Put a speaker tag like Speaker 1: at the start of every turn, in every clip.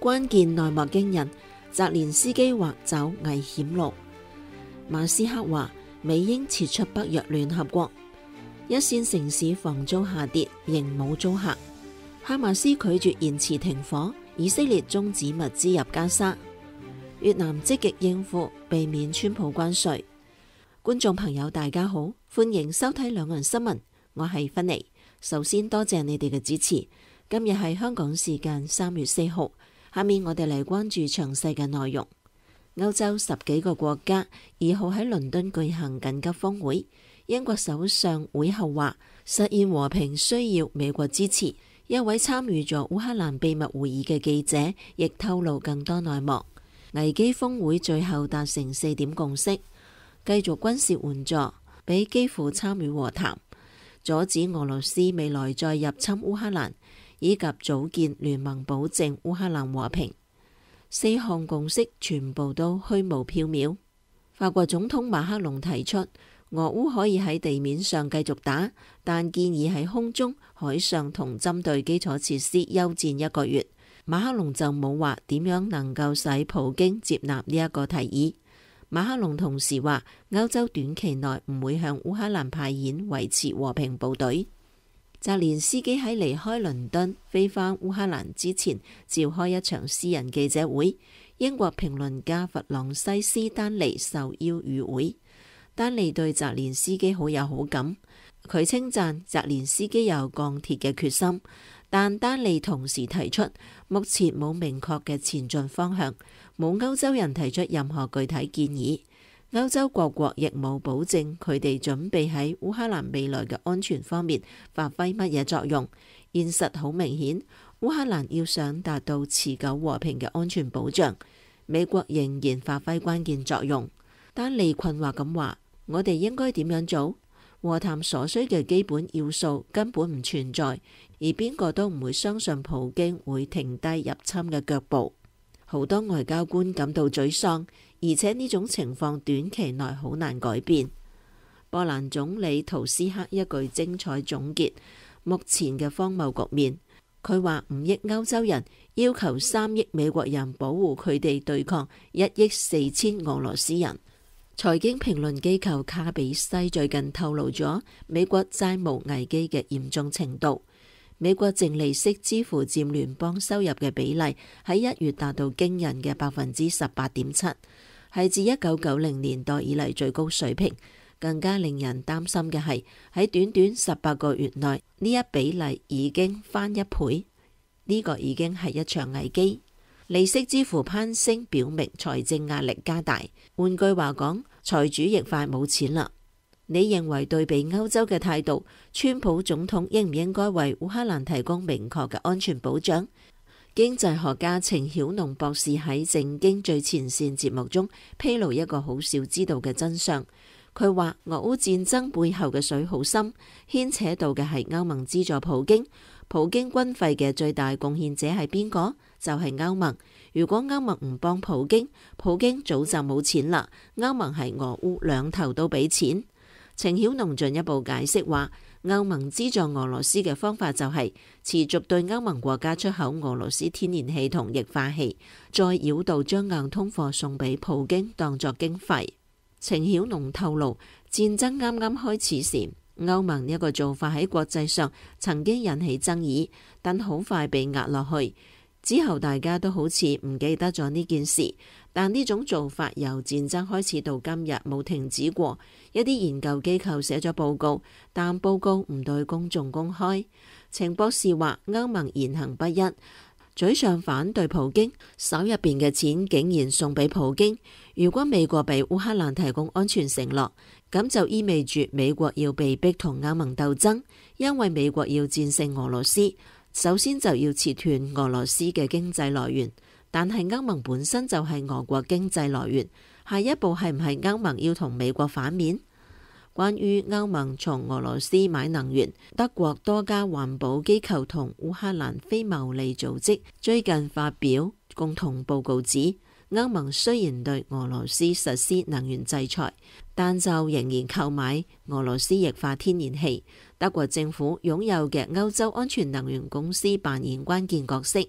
Speaker 1: 關鍵內幕驚人，澤連斯基或走危險路。馬斯克話美英撤出北約聯合國。一線城市房租下跌，仍冇租客。哈馬斯拒絕延遲停火，以色列終止物資入加沙。越南積極應付，避免川普關稅。觀眾朋友大家好，歡迎收睇兩岸新聞，我係芬妮。首先多謝你哋嘅支持。今日係香港時間3月4號，下面我哋嚟關注詳細嘅內容。歐洲10幾個國家2號喺倫敦舉行緊急峰會，英國首相會後話實現和平需要美國支持。一位參與咗烏克蘭秘密會議嘅記者亦透露更多內幕。危機峰會最後達成4點共識，繼續軍事援助，俾基輔參與和談，阻止俄羅斯未來再入侵烏克蘭，以及組建聯盟保證烏克蘭和平。4項共識全部都虛無縹緲。法國總統馬克龍提出俄烏可以喺地面上繼續打，但建議喺空中、海上同針對基礎設施休戰1個月。馬克龍就冇話點樣能夠使普京接納呢一個提議。馬克龍同時話歐洲短期內唔會向烏克蘭派遣維持和平部隊。澤連斯基喺離開倫敦飛返烏克蘭之前召開一場私人記者會，英國評論家弗朗西斯丹利受邀與會。丹利對澤連斯基好有好感，佢稱讚澤連斯基有鋼鐵嘅決心，但丹利同時提出目前冇明確嘅前進方向，冇歐洲人提出任何具體建議，歐洲各國亦冇保證佢哋準備喺烏克蘭未來嘅安全方面發揮乜嘢作用。現實好明顯，烏克蘭要想達到持久和平嘅安全保障，美國仍然發揮關鍵作用。丹利困惑咁話：我哋應該點樣做？和談所需嘅基本要素根本唔存在，而邊個都唔會相信普京會停低入侵嘅腳步。好多外交官感到沮喪，而且呢種情況短期內好難改變。波蘭總理圖斯克一句精彩總結目前嘅荒謬局面。佢話5億歐洲人要求3億美國人保護佢哋對抗1億4千俄羅斯人。財經評論機構卡比西最近透露咗美國債務危機嘅嚴重程度。美國淨利息支付佔聯邦收入嘅比例喺1月達到驚人嘅18.7%，係自1990年代以嚟最高水平。更加令人擔心嘅係喺短短18個月內，呢一比例已經翻1倍。呢個已經係一場危機。利息支付攀升，表明財政壓力加大。換句話講，財主亦快冇錢啦。你認為對比歐洲嘅態度，川普總統應唔應該為烏克蘭提供明確嘅安全保障？經濟學家程曉農博士喺政經最前線節目中披露一個好少知道嘅真相。佢話俄烏戰爭背後嘅水好深，牽扯到嘅係歐盟資助普京。普京軍費嘅最大貢獻者係邊個？就係歐盟。如果歐盟唔幫普京，普京早就冇錢啦。歐盟係俄烏兩頭都俾錢。程曉農進一步解釋話，歐盟資助俄羅斯嘅方法就係持續對歐盟國家出口俄羅斯天然氣同液化氣，再繞道將硬通貨送俾普京當作經費。程曉農透露，戰爭啱啱開始時，歐盟呢個做法喺國際上曾經引起爭議，但好快被壓落去。之後大家都好似唔記得咗呢件事，但呢種做法由戰爭開始到今日冇停止過。一啲研究機構寫咗報告，但報告唔對公眾公開。程博士話歐盟言行不一，嘴上反對普京，手入邊嘅錢竟然送俾普京。如果美國俾烏克蘭提供安全承諾，咁就意味住美國要被逼同歐盟鬥爭，因為美國要戰勝俄羅斯，首先就要切斷俄羅斯嘅經濟來源。但係歐盟本身就係俄國經濟來源，下一步係唔係歐盟要同美國反面？關於歐盟從俄羅斯買能源，德國多家環保機構同烏克蘭非牟利組織最近發表共同報告指，歐盟雖然對俄羅斯實施能源制裁，但就仍然購買俄羅斯液化天然氣。德國政府擁有嘅歐洲安全能源公司扮演關鍵角色，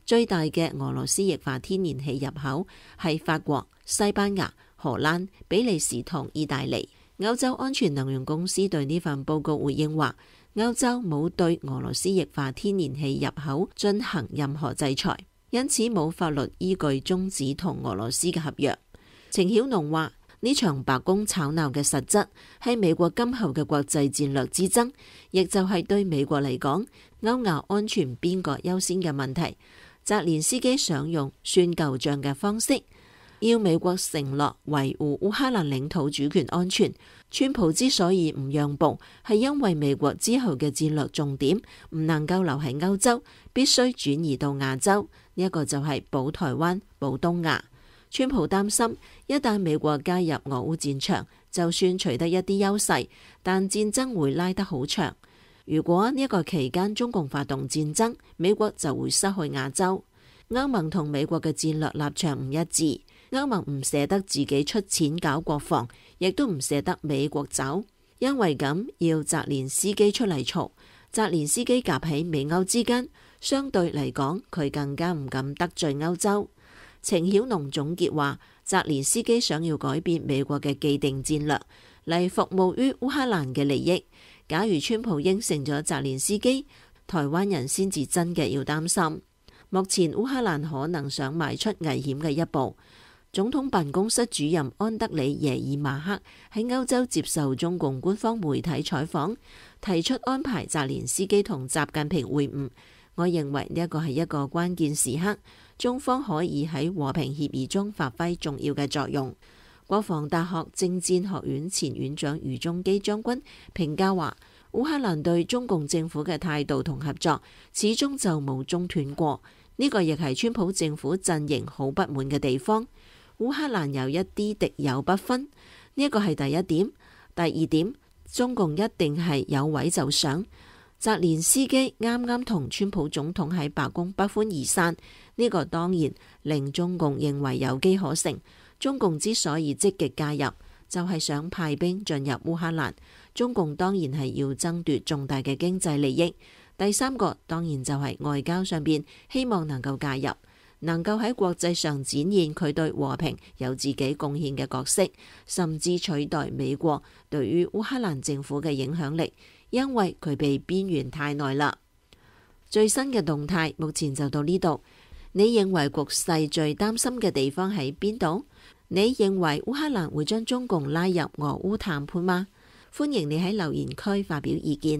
Speaker 1: 最大嘅俄羅斯液化天然氣入口係法國、西班牙、荷蘭、比利時同意大利。歐洲安全能源公司對呢份報告回應話，歐洲冇對俄羅斯液化天然氣入口進行任何制裁，因此冇法律依據終止同俄羅斯嘅合約。程曉農話，呢場白宮吵鬧嘅實質係美國今後嘅國際戰略之爭，亦就係對美國嚟講，歐亞安全邊個優先嘅問題。澤連斯基想用算舊賬嘅方式，要美國承諾維護烏克蘭領土主權安全。川普之所以唔讓步，係因為美國之後嘅戰略重點唔能夠留喺歐洲，必須轉移到亞洲。呢一個就係保台灣、保東亞。川普擔心，一旦美國加入俄烏戰場，就算取得一啲優勢，但戰爭會拉得好長。如果呢一個期間中共發動戰爭，美國就會失去亞洲。歐盟同美國嘅戰略立場唔一致，歐盟唔捨得自己出錢搞國防，亦都唔捨得美國走，因為咁要澤連斯基出嚟嘈。澤連斯基夾喺美歐之間，相對嚟講佢更加唔敢得罪歐洲。程曉農總結話，澤連斯基想要改變美國嘅既定戰略嚟服務於烏克蘭嘅利益。假如川普應承咗澤連斯基，台灣人先至真嘅要擔心。目前烏克蘭可能想邁出危險嘅一步。總統辦公室主任安德里耶爾馬克喺歐洲接受中共官方媒體採訪，提出安排澤連斯基同習近平會晤。我認為呢一個係一個關鍵時刻，中方可以喺和平協議中發揮重要嘅作用。國防大學政戰學院前院長余宗基將軍評價話，烏克蘭對中共政府嘅態度同合作始終就冇中斷過，呢個亦係川普政府陣營好不滿嘅地方。烏克蘭有一啲敵友不分，呢一個係第一點。第二點，中共一定係有位就上。澤連斯基啱啱同川普總統喺白宮不歡而散，呢個當然令中共認為有機可乘。中共之所以積極介入，就係想派兵進入烏克蘭。中共當然係要爭奪重大嘅經濟利益。第三個當然就係外交上邊希望能夠介入，能夠喺國際上展現佢對和平有自己貢獻嘅角色，甚至取代美國對於烏克蘭政府嘅影響力，因為佢被邊緣太耐啦。最新嘅動態目前就到呢度。你認為局勢最擔心嘅地方喺邊度？你認為烏克蘭會將中共拉入俄烏談判嗎？歡迎你喺留言區發表意見。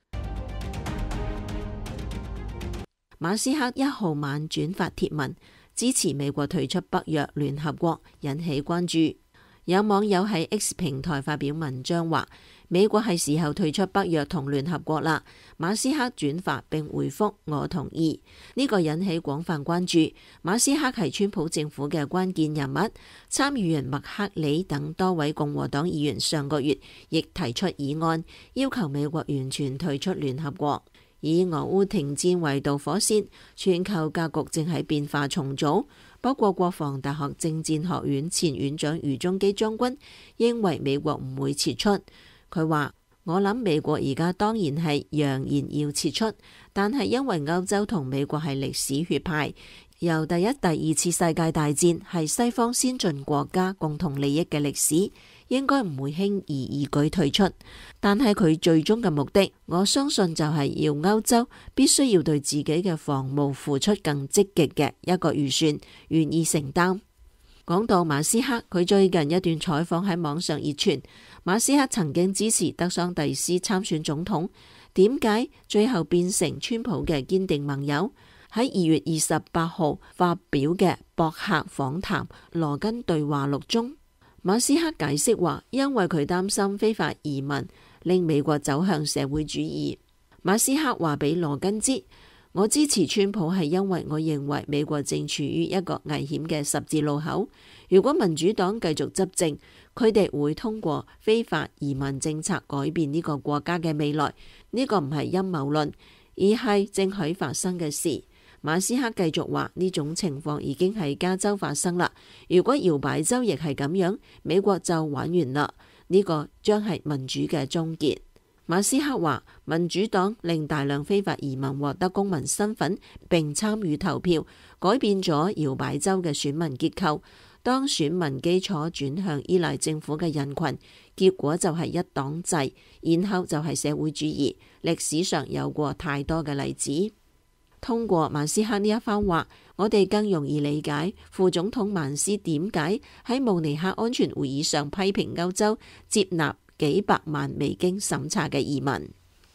Speaker 1: 馬斯克1號晚轉發貼文，支持美國退出北約聯合國，引起關注。有網友喺 X 平台發表文章話，美國係時候退出北約同聯合國啦。馬斯克轉發並回覆我同意，呢個引起廣泛關注。馬斯克係川普政府嘅關鍵人物，參議員麥克里等多位共和黨議員上個月亦提出議案，要求美國完全退出聯合國。以俄烏停戰為導火線，全球格局正喺變化重組。不過國防大學政戰學院前院長余宗基將軍認為美國唔會撤出。佢話：我諗美國而家當然係揚言要撤出，但係因為歐洲同美國係歷史血派，由第一、第二次世界大戰係西方先進國家共同利益嘅歷史，應該唔會輕而易舉退出。但係佢最終嘅目的，我相信就係要歐洲必須要對自己嘅防務付出更積極嘅一個預算，願意承擔。講到馬斯克，佢最近一段採訪喺網上熱傳，馬斯克曾經支持德桑蒂斯參選總統，點解最後變成川普嘅堅定盟友？喺2月28號發表嘅博客訪談羅根對話錄中，馬斯克解釋話，因為佢擔心非法移民令美國走向社會主義。馬斯克話俾羅根知，我支持川普係因為我認為美國正處於一個危險嘅十字路口。如果民主黨繼續執政，佢哋會通過非法移民政策改變呢個國家嘅未來。呢個唔係陰謀論，而係正喺發生嘅事。馬斯克繼續話，呢種情況已經喺加州發生啦。如果搖擺州亦係咁樣，美國就玩完啦。呢個將係民主嘅終結。 馬斯克話，民主黨令大量非法移民獲得公民身份並參與投票，改變咗搖擺州嘅選民結構。當選民基礎轉向依賴政府嘅人群，結果就係一黨制，然後就係社會主義。歷史上有過太多嘅例子。通過馬斯克呢一番話，我哋更容易理解副總統曼斯點解喺慕尼黑安全會議上批評歐洲接納幾百萬未經審查嘅移民。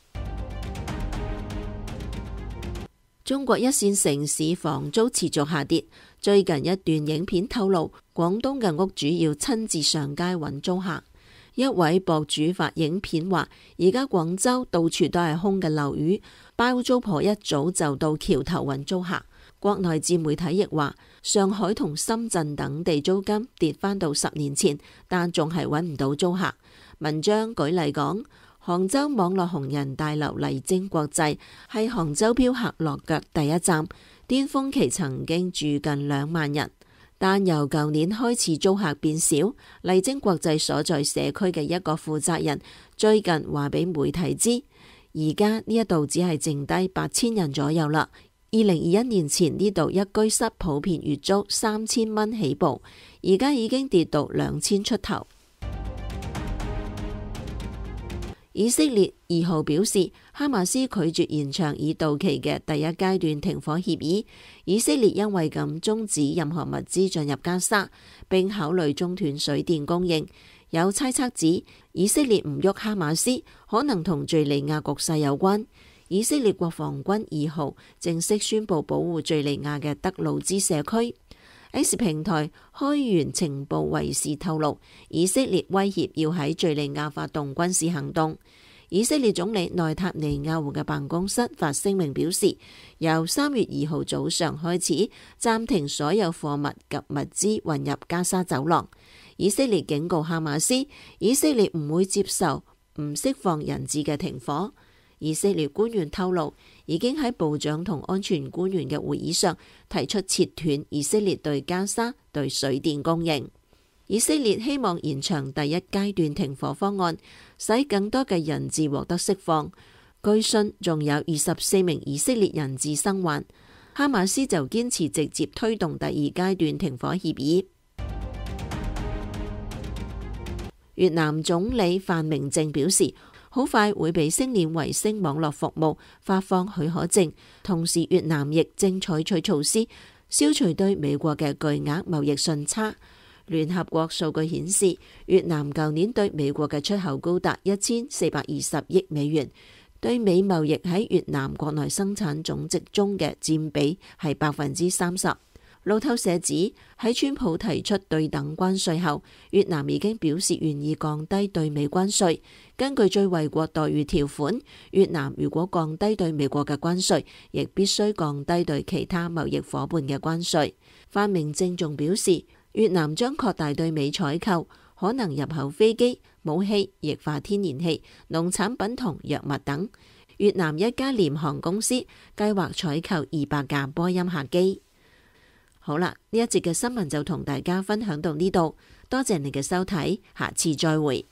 Speaker 1: 中國一線城市房租持續下跌。最近一段影片透露，廣東嘅屋主要親自上街揾租客。一位博主發影片話，而家廣州到處都係空嘅樓宇，包租婆一早就到橋頭揾租客。國內自媒體亦話，上海同深圳等地租金跌返到10年前，但仲係揾唔到租客。文章舉例講，杭州網絡紅人大樓麗晶國際係杭州漂客落腳第一站，巔峰期曾經住近2萬人，但由舊年開始租客變少。麗晶國際所在社區嘅一個負責人最近話俾媒體知，而家呢一度只係剩低8000人左右啦。2021年前呢度一居室普遍月租3000蚊起步，而家已經跌到2000出頭。以色列2號表示，哈馬斯拒絕延長已到期嘅第一階段停火協議。以色列因為咁終止任何物資進入加沙，並考慮中斷水電供應。有猜測指，以色列唔喐哈馬斯，可能同敘利亞局勢有關。以色列國防軍2號正式宣布保護敘利亞嘅德魯茲社區。X 平台開源情報衛士透露，以色列威脅要喺敘利亞發動軍事行動。以色列總理內塔尼亞胡嘅辦公室發聲明表示，由3月2號早上開始暫停所有貨物及物資運入加沙走廊。以色列警告哈馬斯，以色列唔會接受唔釋放人質嘅停火。以色列官員透露，已經喺部長同安全官員嘅會議上提出切斷以色列對加沙對水電供應。以色列希望延長第一階段停火方案，使更多嘅人質獲得釋放。據信仲有24名以色列人質生還。哈馬斯就堅持直接推動第二階段停火協議。越南總理范明政表示，好快會被星鏈衛星網絡服務發放許可證，同時越南亦正採取措施消除對美國嘅巨額貿易順差。聯合國數據顯示，越南舊年對美國嘅出口高達1420億美元，對美貿易喺越南國內生產總值中嘅佔比係30%。路透社指，喺川普提出對等關稅後，越南已經表示願意降低對美關稅。根據最惠國待遇條款，越南如果降低對美國嘅關稅，亦必須降低對其他貿易夥伴嘅關稅。范明政仲表示，越南將擴大對美採購，可能入口飛機、武器、液化天然氣、農產品同藥物等。越南一家廉航公司計劃採購200架波音客機。好啦，呢一節嘅新聞就同大家分享到呢度，多謝你嘅收睇，下次再會。